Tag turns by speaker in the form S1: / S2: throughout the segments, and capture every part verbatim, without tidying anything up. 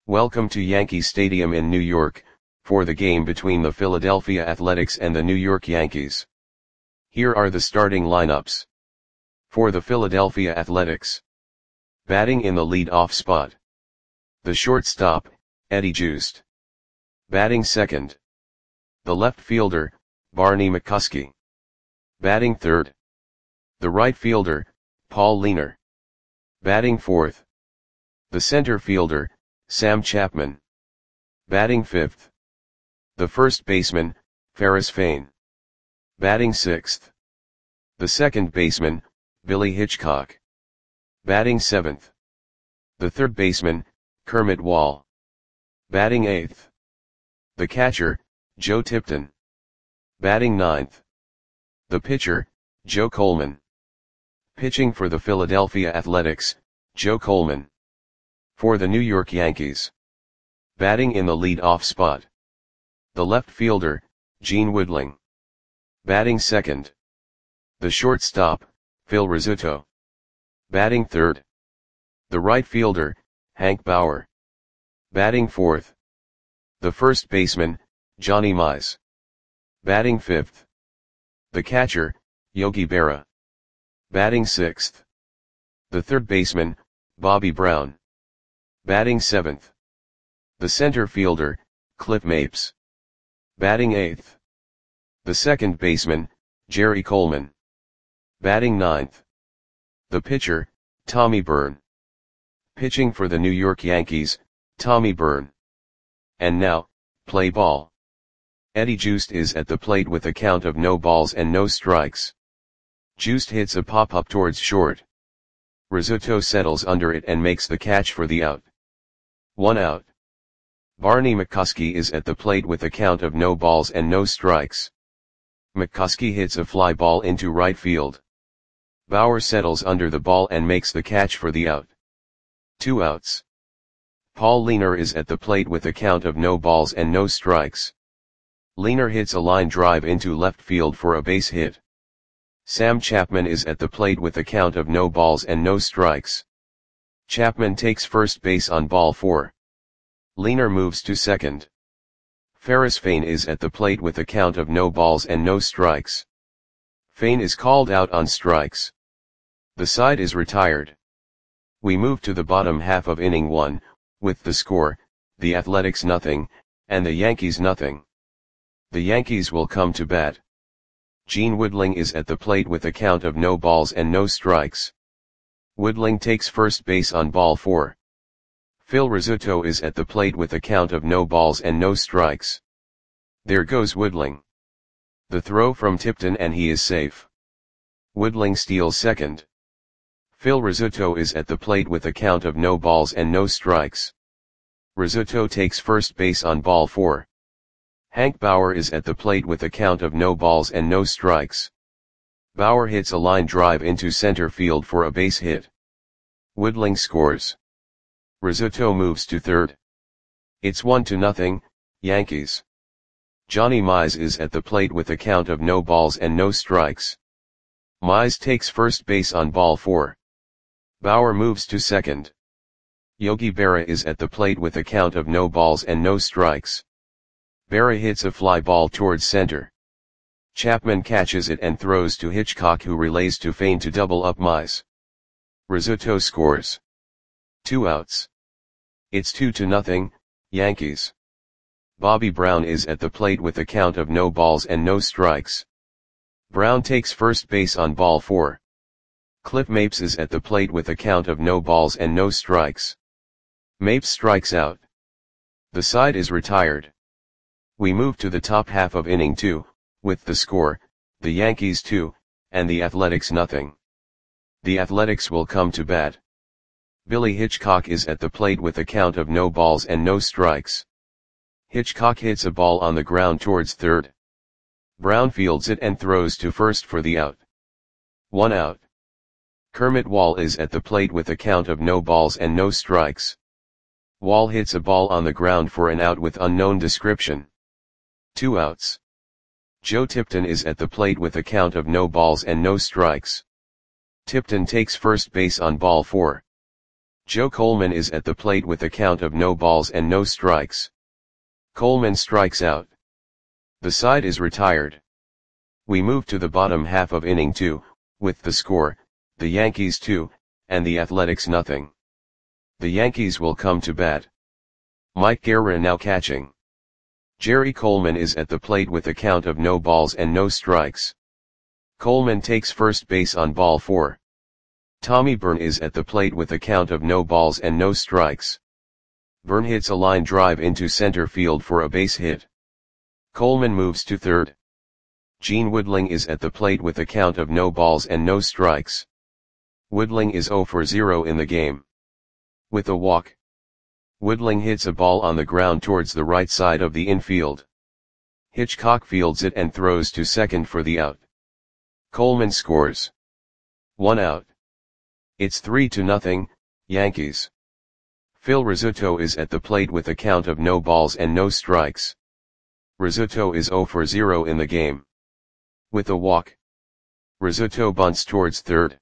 S1: Welcome to Yankee Stadium in New York, for the game between the Philadelphia Athletics and the New York Yankees. Here are the starting lineups. For the Philadelphia Athletics. Batting in the lead-off spot. The shortstop, Eddie Joost. Batting second. The left fielder, Barney McCuskey. Batting third. The right fielder, Paul Leiner. Batting fourth. The center fielder, Sam Chapman. Batting fifth. The first baseman, Ferris Fain. Batting sixth. The second baseman, Billy Hitchcock. Batting seventh. The third baseman, Kermit Wall. Batting eighth. The catcher, Joe Tipton. Batting ninth. The pitcher, Joe Coleman. Pitching for the Philadelphia Athletics, Joe Coleman. For the New York Yankees. Batting in the lead-off spot. The left fielder, Gene Woodling. Batting second. The shortstop, Phil Rizzuto. Batting third. The right fielder, Hank Bauer. Batting fourth. The first baseman, Johnny Mize. Batting fifth. The catcher, Yogi Berra. Batting sixth. The third baseman, Bobby Brown. Batting seventh. The center fielder, Cliff Mapes. Batting eighth. The second baseman, Jerry Coleman. Batting ninth. The pitcher, Tommy Byrne. Pitching for the New York Yankees, Tommy Byrne. And now, play ball. Eddie Joost is at the plate with a count of no balls and no strikes. Joost hits a pop-up towards short. Rizzuto settles under it and makes the catch for the out. One out. Barney McCuskey is at the plate with a count of no balls and no strikes. McCuskey hits a fly ball into right field. Bauer settles under the ball and makes the catch for the out. Two outs. Paul Leiner is at the plate with a count of no balls and no strikes. Leiner hits a line drive into left field for a base hit. Sam Chapman is at the plate with a count of no balls and no strikes. Chapman takes first base on ball four. Leiner moves to second. Ferris Fain is at the plate with a count of no balls and no strikes. Fain is called out on strikes. The side is retired. We move to the bottom half of inning one, with the score, the Athletics nothing, and the Yankees nothing. The Yankees will come to bat. Gene Woodling is at the plate with a count of no balls and no strikes. Woodling takes first base on ball four. Phil Rizzuto is at the plate with a count of no balls and no strikes. There goes Woodling. The throw from Tipton and he is safe. Woodling steals second. Phil Rizzuto is at the plate with a count of no balls and no strikes. Rizzuto takes first base on ball four. Hank Bauer is at the plate with a count of no balls and no strikes. Bauer hits a line drive into center field for a base hit. Woodling scores. Rizzuto moves to third. It's one to nothing, Yankees. Johnny Mize is at the plate with a count of no balls and no strikes. Mize takes first base on ball four. Bauer moves to second. Yogi Berra is at the plate with a count of no balls and no strikes. Berra hits a fly ball towards center. Chapman catches it and throws to Hitchcock, who relays to Fain to double up Mize. Rizzuto scores. Two outs. It's two to nothing, Yankees. Bobby Brown is at the plate with a count of no balls and no strikes. Brown takes first base on ball four. Cliff Mapes is at the plate with a count of no balls and no strikes. Mapes strikes out. The side is retired. We move to the top half of inning two, with the score, the Yankees two, and the Athletics nothing. The Athletics will come to bat. Billy Hitchcock is at the plate with a count of no balls and no strikes. Hitchcock hits a ball on the ground towards third. Brown fields it and throws to first for the out. One out. Kermit Wall is at the plate with a count of no balls and no strikes. Wall hits a ball on the ground for an out with unknown description. Two outs. Joe Tipton is at the plate with a count of no balls and no strikes. Tipton takes first base on ball four. Joe Coleman is at the plate with a count of no balls and no strikes. Coleman strikes out. The side is retired. We move to the bottom half of inning two, with the score, the Yankees two, and the Athletics nothing. The Yankees will come to bat. Mike Guerra now catching. Jerry Coleman is at the plate with a count of no balls and no strikes. Coleman takes first base on ball four. Tommy Byrne is at the plate with a count of no balls and no strikes. Byrne hits a line drive into center field for a base hit. Coleman moves to third. Gene Woodling is at the plate with a count of no balls and no strikes. Woodling is zero for zero in the game. With a walk, Woodling hits a ball on the ground towards the right side of the infield. Hitchcock fields it and throws to second for the out. Coleman scores. One out. It's three to nothing, Yankees. Phil Rizzuto is at the plate with a count of no balls and no strikes. Rizzuto is zero for zero in the game. With a walk, Rizzuto bunts towards third.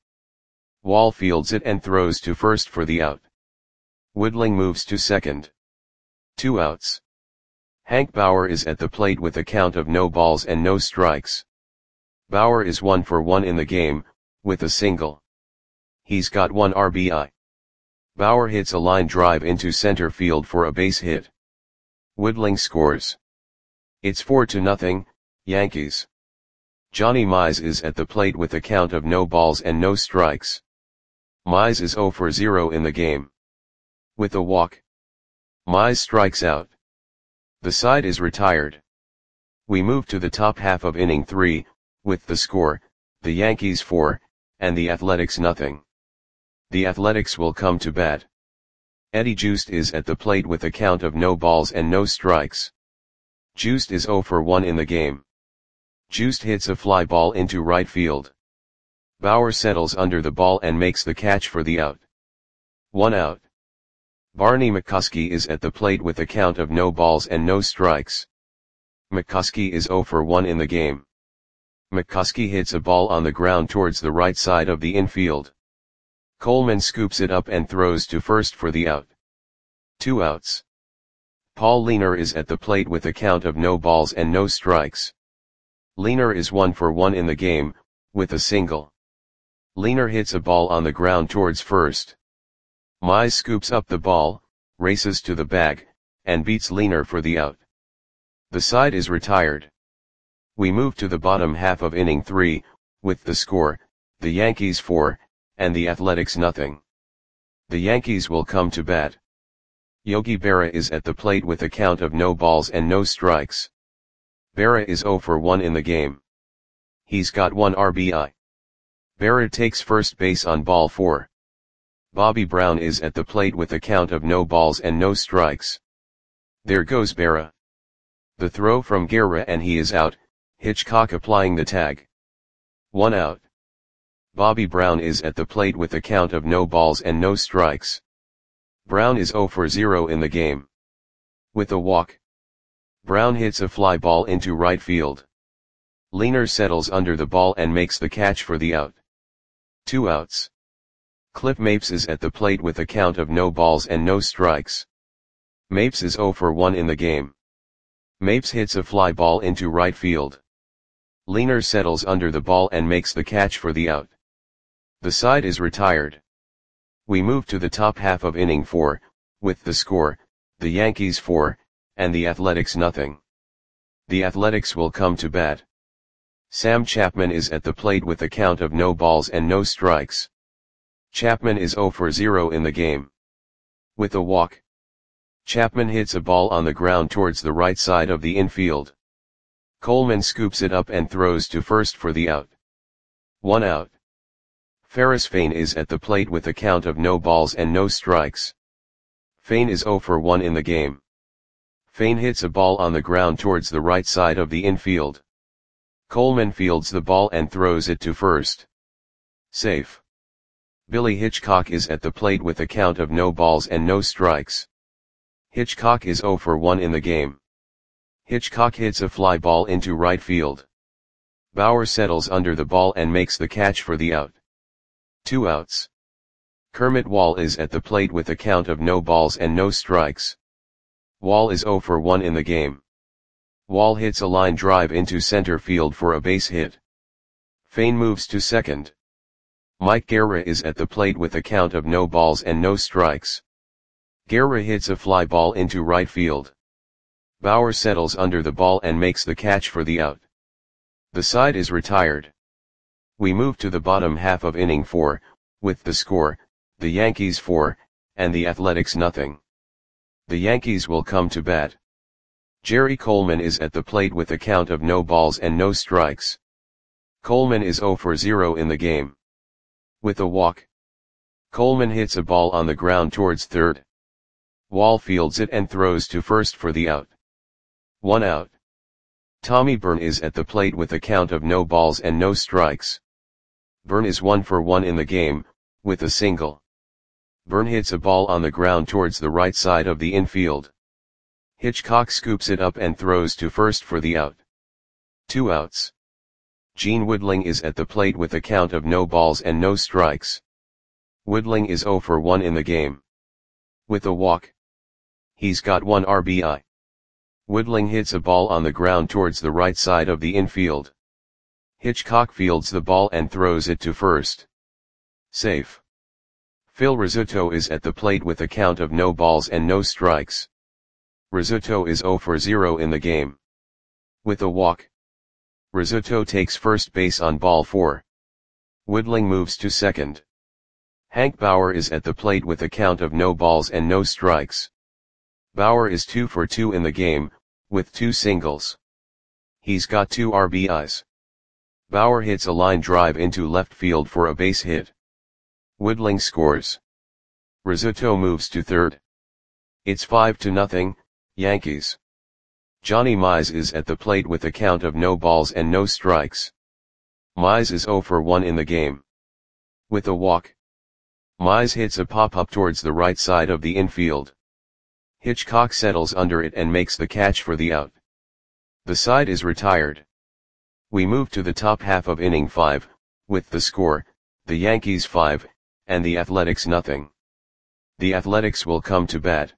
S1: Wall fields it and throws to first for the out. Woodling moves to second. Two outs. Hank Bauer is at the plate with a count of no balls and no strikes. Bauer is one for one in the game, with a single. He's got one R B I. Bauer hits a line drive into center field for a base hit. Woodling scores. It's four to nothing, Yankees. Johnny Mize is at the plate with a count of no balls and no strikes. Mize is zero for zero in the game. With a walk, Mize strikes out. The side is retired. We move to the top half of inning three, with the score, the Yankees four, and the Athletics nothing. The Athletics will come to bat. Eddie Joost is at the plate with a count of no balls and no strikes. Joost is zero for one in the game. Joost hits a fly ball into right field. Bauer settles under the ball and makes the catch for the out. One out. Barney McCuskey is at the plate with a count of no balls and no strikes. McCuskey is zero for one in the game. McCuskey hits a ball on the ground towards the right side of the infield. Coleman scoops it up and throws to first for the out. Two outs. Paul Leiner is at the plate with a count of no balls and no strikes. Leiner is one for one in the game, with a single. Leiner hits a ball on the ground towards first. Mize scoops up the ball, races to the bag, and beats Leiner for the out. The side is retired. We move to the bottom half of inning three, with the score, the Yankees four, and the Athletics nothing. The Yankees will come to bat. Yogi Berra is at the plate with a count of no balls and no strikes. Berra is zero for one in the game. He's got one R B I. Berra takes first base on ball four. Bobby Brown is at the plate with a count of no balls and no strikes. There goes Berra. The throw from Guerra and he is out, Hitchcock applying the tag. One out. Bobby Brown is at the plate with a count of no balls and no strikes. Brown is zero for zero in the game. With a walk, Brown hits a fly ball into right field. Leiner settles under the ball and makes the catch for the out. Two outs. Cliff Mapes is at the plate with a count of no balls and no strikes. Mapes is zero for one in the game. Mapes hits a fly ball into right field. Leiner settles under the ball and makes the catch for the out. The side is retired. We move to the top half of inning four, with the score, the Yankees four, and the Athletics nothing. The Athletics will come to bat. Sam Chapman is at the plate with a count of no balls and no strikes. Chapman is zero for zero in the game. With a walk, Chapman hits a ball on the ground towards the right side of the infield. Coleman scoops it up and throws to first for the out. One out. Ferris Fain is at the plate with a count of no balls and no strikes. Fain is zero for one in the game. Fain hits a ball on the ground towards the right side of the infield. Coleman fields the ball and throws it to first. Safe. Billy Hitchcock is at the plate with a count of no balls and no strikes. Hitchcock is zero for one in the game. Hitchcock hits a fly ball into right field. Bauer settles under the ball and makes the catch for the out. Two outs. Kermit Wall is at the plate with a count of no balls and no strikes. Wall is zero for one in the game. Wall hits a line drive into center field for a base hit. Fane moves to second. Mike Guerra is at the plate with a count of no balls and no strikes. Guerra hits a fly ball into right field. Bauer settles under the ball and makes the catch for the out. The side is retired. We move to the bottom half of inning four, with the score, the Yankees four, and the Athletics nothing. The Yankees will come to bat. Jerry Coleman is at the plate with a count of no balls and no strikes. Coleman is zero for zero in the game. With a walk, Coleman hits a ball on the ground towards third. Wall fields it and throws to first for the out. One out. Tommy Byrne is at the plate with a count of no balls and no strikes. Byrne is one for one in the game, with a single. Byrne hits a ball on the ground towards the right side of the infield. Hitchcock scoops it up and throws to first for the out. Two outs. Gene Woodling is at the plate with a count of no balls and no strikes. Woodling is zero for one in the game. With a walk, he's got one R B I. Woodling hits a ball on the ground towards the right side of the infield. Hitchcock fields the ball and throws it to first. Safe. Phil Rizzuto is at the plate with a count of no balls and no strikes. Rizzuto is zero for zero in the game. With a walk, Rizzuto takes first base on ball four. Woodling moves to second. Hank Bauer is at the plate with a count of no balls and no strikes. Bauer is two for two in the game, with two singles. He's got two R B Is. Bauer hits a line drive into left field for a base hit. Woodling scores. Rizzuto moves to third. It's five to nothing, Yankees. Johnny Mize is at the plate with a count of no balls and no strikes. Mize is zero for one in the game. With a walk, Mize hits a pop-up towards the right side of the infield. Hitchcock settles under it and makes the catch for the out. The side is retired. We move to the top half of inning five, with the score, the Yankees five, and the Athletics nothing. The Athletics will come to bat.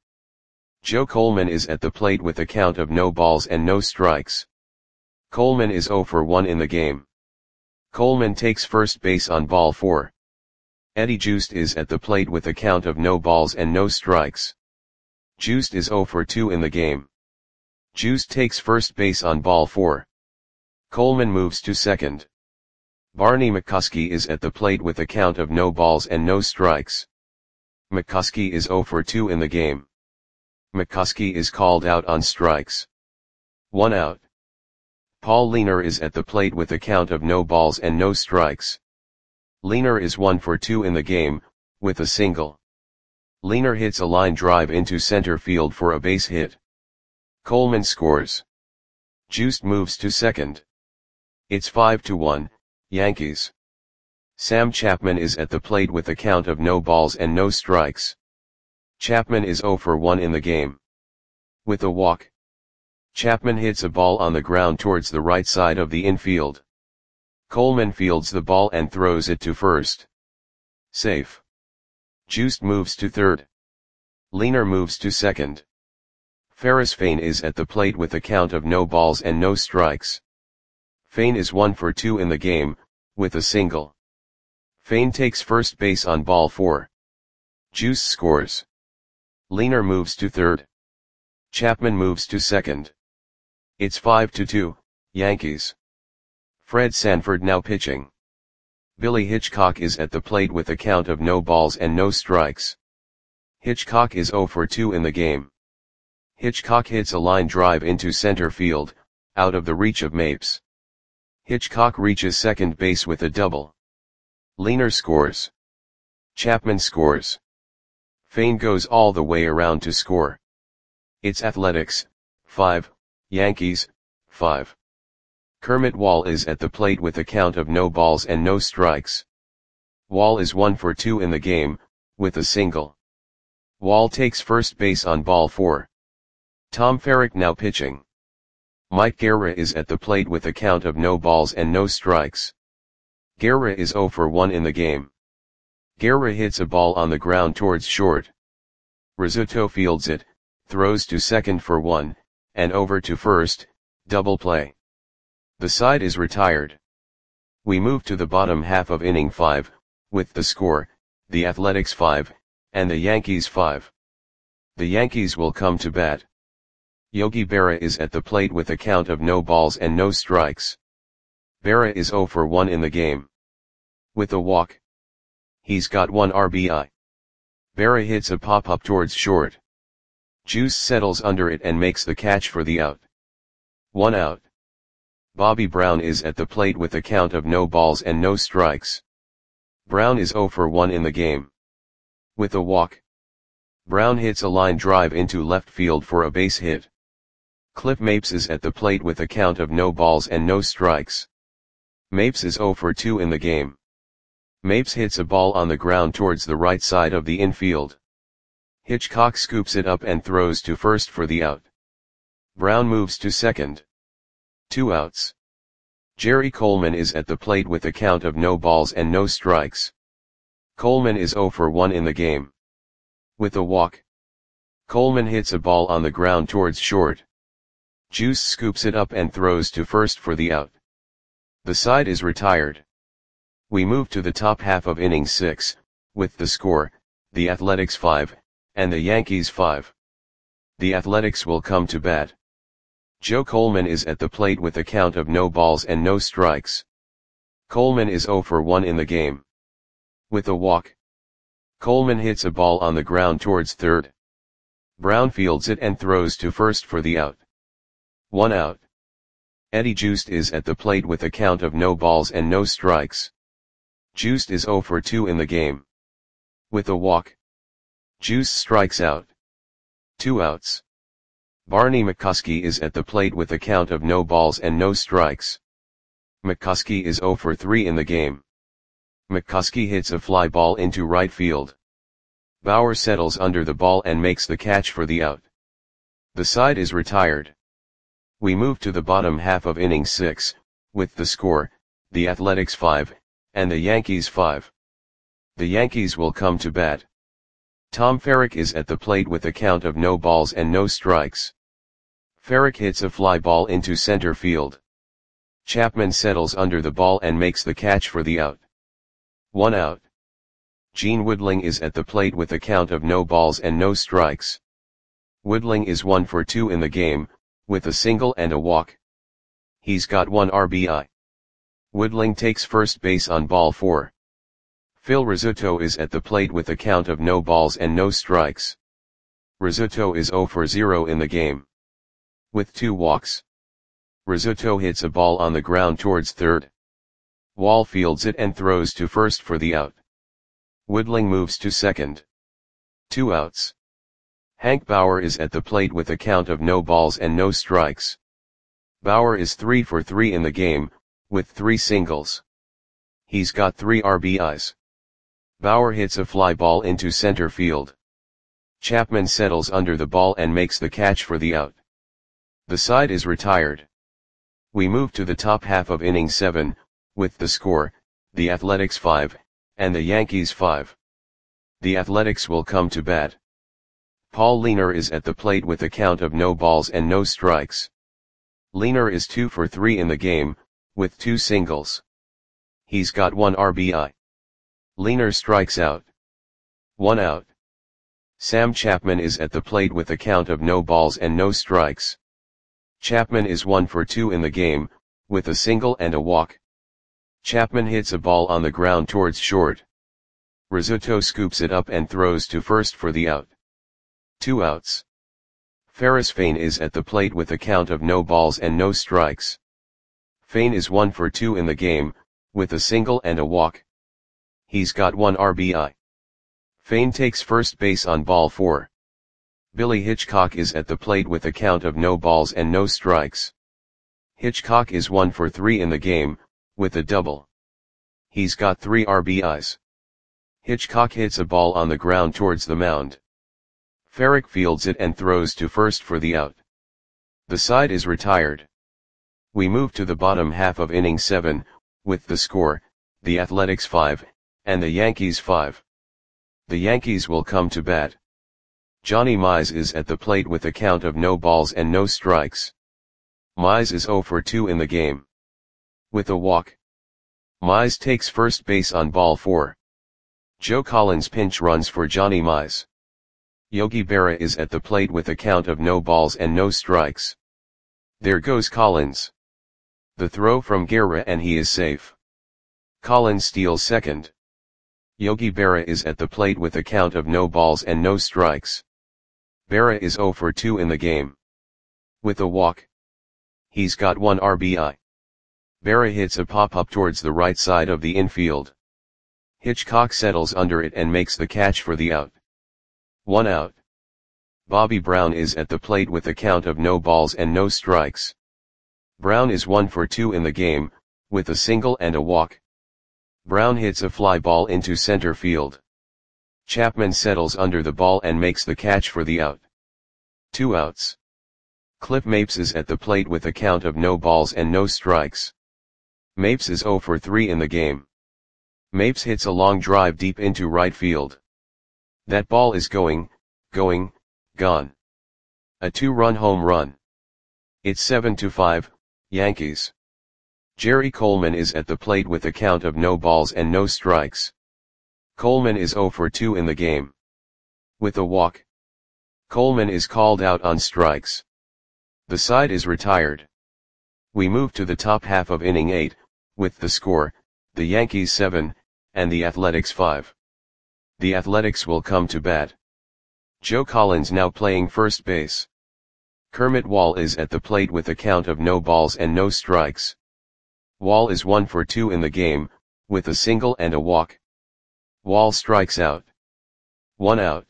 S1: Joe Coleman is at the plate with a count of no balls and no strikes. Coleman is zero for one in the game. Coleman takes first base on ball four. Eddie Joost is at the plate with a count of no balls and no strikes. Joost is zero for two in the game. Joost takes first base on ball four. Coleman moves to second. Barney McCuskey is at the plate with a count of no balls and no strikes. McCuskey is zero for two in the game. McCuskey is called out on strikes. One out. Paul Leaner is at the plate with a count of no balls and no strikes. Leaner is one for two in the game, with a single. Leaner hits a line drive into center field for a base hit. Coleman scores. Joost moves to second. It's five to one, Yankees. Sam Chapman is at the plate with a count of no balls and no strikes. Chapman is zero for one in the game. With a walk, Chapman hits a ball on the ground towards the right side of the infield. Coleman fields the ball and throws it to first. Safe. Joost moves to third. Leaner moves to second. Ferris Fane is at the plate with a count of no balls and no strikes. Fane is one for two in the game, with a single. Fane takes first base on ball four. Joost scores. Leaner moves to third. Chapman moves to second. It's five to two, Yankees. Fred Sanford now pitching. Billy Hitchcock is at the plate with a count of no balls and no strikes. Hitchcock is zero for two in the game. Hitchcock hits a line drive into center field, out of the reach of Mapes. Hitchcock reaches second base with a double. Leaner scores. Chapman scores. Fane goes all the way around to score. It's Athletics, five, Yankees, five. Kermit Wall is at the plate with a count of no balls and no strikes. Wall is one for two in the game, with a single. Wall takes first base on ball four. Tom Ferrick now pitching. Mike Guerra is at the plate with a count of no balls and no strikes. Guerra is zero for one in the game. Guerra hits a ball on the ground towards short. Rizzuto fields it, throws to second for one, and over to first, double play. The side is retired. We move to the bottom half of inning five, with the score, the Athletics five, and the Yankees five. The Yankees will come to bat. Yogi Berra is at the plate with a count of no balls and no strikes. Berra is zero for one in the game. With a walk. He's got one R B I. Berra hits a pop-up towards short. Juice settles under it and makes the catch for the out. One out. Bobby Brown is at the plate with a count of no balls and no strikes. Brown is zero for one in the game. With a walk. Brown hits a line drive into left field for a base hit. Cliff Mapes is at the plate with a count of no balls and no strikes. Mapes is zero for two in the game. Mapes hits a ball on the ground towards the right side of the infield. Hitchcock scoops it up and throws to first for the out. Brown moves to second. Two outs. Jerry Coleman is at the plate with a count of no balls and no strikes. Coleman is zero for one in the game. With a walk. Coleman hits a ball on the ground towards short. Juice scoops it up and throws to first for the out. The side is retired. We move to the top half of inning six, with the score, the Athletics five, and the Yankees five. The Athletics will come to bat. Joe Coleman is at the plate with a count of no balls and no strikes. Coleman is zero for one in the game. With a walk. Coleman hits a ball on the ground towards third. Brown fields it and throws to first for the out. One out. Eddie Juiced is at the plate with a count of no balls and no strikes. Juiced is zero for two in the game. With a walk. Juice strikes out. Two outs. Barney McCuskey is at the plate with a count of no balls and no strikes. McCuskey is zero for three in the game. McCuskey hits a fly ball into right field. Bauer settles under the ball and makes the catch for the out. The side is retired. We move to the bottom half of inning six, with the score, the Athletics five, and the Yankees five. The Yankees will come to bat. Tom Ferrick is at the plate with a count of no balls and no strikes. Ferrick hits a fly ball into center field. Chapman settles under the ball and makes the catch for the out. One out. Gene Woodling is at the plate with a count of no balls and no strikes. Woodling is one for two in the game, with a single and a walk. He's got one R B I. Woodling takes first base on ball four. Phil Rizzuto is at the plate with a count of no balls and no strikes. Rizzuto is zero for zero in the game. With two walks. Rizzuto hits a ball on the ground towards third. Wall fields it and throws to first for the out. Woodling moves to second. Two outs. Hank Bauer is at the plate with a count of no balls and no strikes. Bauer is three for three in the game, with three singles. He's got three R B Is. Bauer hits a fly ball into center field. Chapman settles under the ball and makes the catch for the out. The side is retired. We move to the top half of inning seven, with the score, the Athletics five, and the Yankees five. The Athletics will come to bat. Paul Leaner is at the plate with a count of no balls and no strikes. Leaner is two for three in the game, with two singles. He's got one R B I. Leaner strikes out. One out. Sam Chapman is at the plate with a count of no balls and no strikes. Chapman is one for two in the game, with a single and a walk. Chapman hits a ball on the ground towards short. Rizzuto scoops it up and throws to first for the out. Two outs. Ferris Fain is at the plate with a count of no balls and no strikes. Fain is one for two in the game, with a single and a walk. He's got one R B I. Fain takes first base on ball four. Billy Hitchcock is at the plate with a count of no balls and no strikes. Hitchcock is one for three in the game, with a double. He's got three R B Is. Hitchcock hits a ball on the ground towards the mound. Ferrick fields it and throws to first for the out. The side is retired. We move to the bottom half of inning seven, with the score, the Athletics five, and the Yankees five. The Yankees will come to bat. Johnny Mize is at the plate with a count of no balls and no strikes. Mize is oh for two in the game. With a walk. Mize takes first base on ball four. Joe Collins pinch runs for Johnny Mize. Yogi Berra is at the plate with a count of no balls and no strikes. There goes Collins. The throw from Guerra and he is safe. Collins steals second. Yogi Berra is at the plate with a count of no balls and no strikes. Berra is oh for two in the game. With a walk. He's got one R B I. Berra hits a pop-up towards the right side of the infield. Hitchcock settles under it and makes the catch for the out. One out. Bobby Brown is at the plate with a count of no balls and no strikes. Brown is one for two in the game, with a single and a walk. Brown hits a fly ball into center field. Chapman settles under the ball and makes the catch for the out. Two outs. Cliff Mapes is at the plate with a count of no balls and no strikes. Mapes is oh for three in the game. Mapes hits a long drive deep into right field. That ball is going, going, gone. A two-run home run. It's seven to five, Yankees. Jerry Coleman is at the plate with a count of no balls and no strikes. Coleman is oh for two in the game. With a walk. Coleman is called out on strikes. The side is retired. We move to the top half of inning eight, with the score, the Yankees seven, and the Athletics five. The Athletics will come to bat. Joe Collins now playing first base. Kermit Wall is at the plate with a count of no balls and no strikes. Wall is one for two in the game, with a single and a walk. Wall strikes out. One out.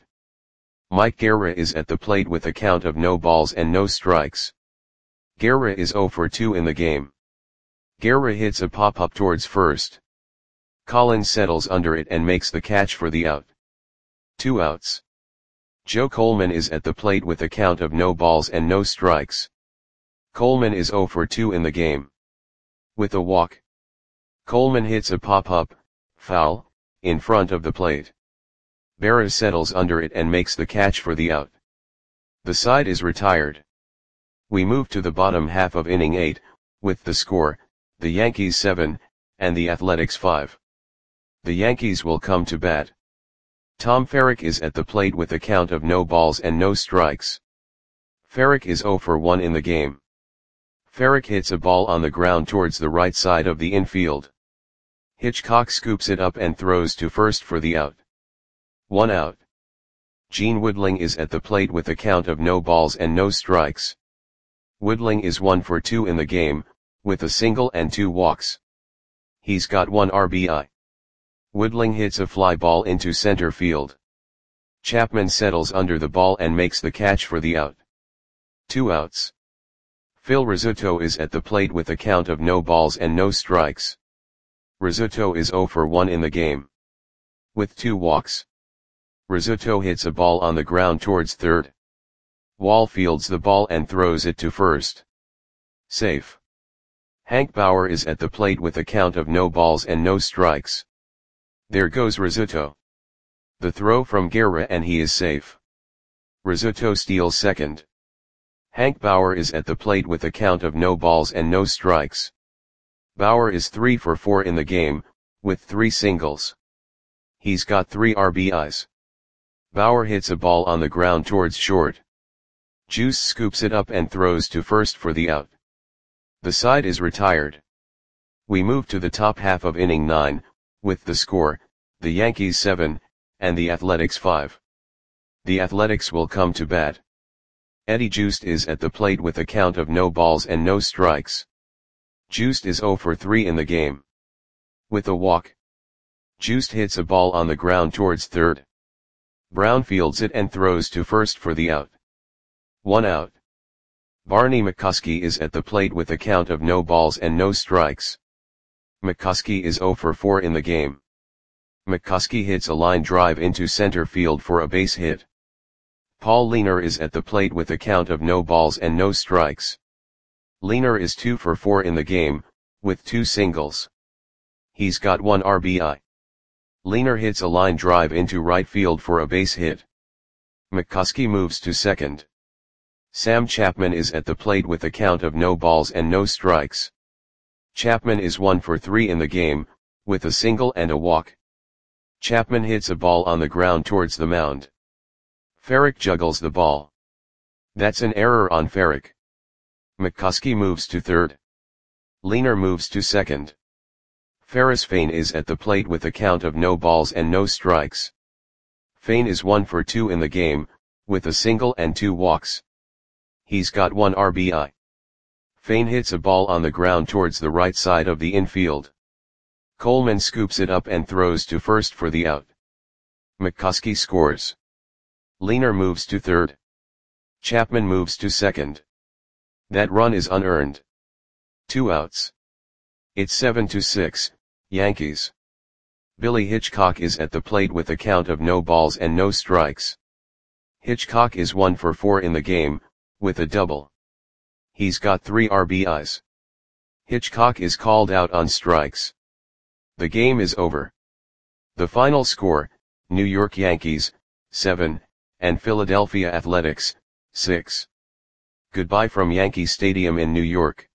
S1: Mike Guerra is at the plate with a count of no balls and no strikes. Guerra is oh for two in the game. Guerra hits a pop-up towards first. Collins settles under it and makes the catch for the out. Two outs. Joe Coleman is at the plate with a count of no balls and no strikes. Coleman is oh for two in the game. With a walk. Coleman hits a pop-up, foul, in front of the plate. Berra settles under it and makes the catch for the out. The side is retired. We move to the bottom half of inning eight, with the score, the Yankees seven, and the Athletics five. The Yankees will come to bat. Tom Ferrick is at the plate with a count of no balls and no strikes. Ferrick is oh for one in the game. Ferrick hits a ball on the ground towards the right side of the infield. Hitchcock scoops it up and throws to first for the out. One out. Gene Woodling is at the plate with a count of no balls and no strikes. Woodling is one for two in the game, with a single and two walks. He's got one R B I. Woodling hits a fly ball into center field. Chapman settles under the ball and makes the catch for the out. Two outs. Phil Rizzuto is at the plate with a count of no balls and no strikes. Rizzuto is oh for one in the game. With two walks. Rizzuto hits a ball on the ground towards third. Wall fields the ball and throws it to first. Safe. Hank Bauer is at the plate with a count of no balls and no strikes. There goes Rizzuto. The throw from Guerra and he is safe. Rizzuto steals second. Hank Bauer is at the plate with a count of no balls and no strikes. Bauer is three for four in the game, with three singles. He's got three R B Is. Bauer hits a ball on the ground towards short. Juice scoops it up and throws to first for the out. The side is retired. We move to the top half of inning nine, with the score, the Yankees seven, and the Athletics five. The Athletics will come to bat. Eddie Juiced is at the plate with a count of no balls and no strikes. Juiced is oh for three in the game. With a walk. Juiced hits a ball on the ground towards third. Brown fields it and throws to first for the out. One out. Barney McCuskey is at the plate with a count of no balls and no strikes. McCuskey is oh for four in the game. McCuskey hits a line drive into center field for a base hit. Paul Leaner is at the plate with a count of no balls and no strikes. Leaner is two for four in the game, with two singles. He's got one R B I. Leaner hits a line drive into right field for a base hit. McCuskey moves to second. Sam Chapman is at the plate with a count of no balls and no strikes. Chapman is one for three in the game, with a single and a walk. Chapman hits a ball on the ground towards the mound. Ferrick juggles the ball. That's an error on Ferrick. McCuskey moves to third. Leaner moves to second. Ferris Fain is at the plate with a count of no balls and no strikes. Fain is one for two in the game, with a single and two walks. He's got one R B I. Fain hits a ball on the ground towards the right side of the infield. Coleman scoops it up and throws to first for the out. McCuskey scores. Leaner moves to third. Chapman moves to second. That run is unearned. Two outs. It's seven to six, Yankees. Billy Hitchcock is at the plate with a count of no balls and no strikes. Hitchcock is one for four in the game, with a double. He's got three R B Is. Hitchcock is called out on strikes. The game is over. The final score, New York Yankees, seven, and Philadelphia Athletics, six. Goodbye from Yankee Stadium in New York.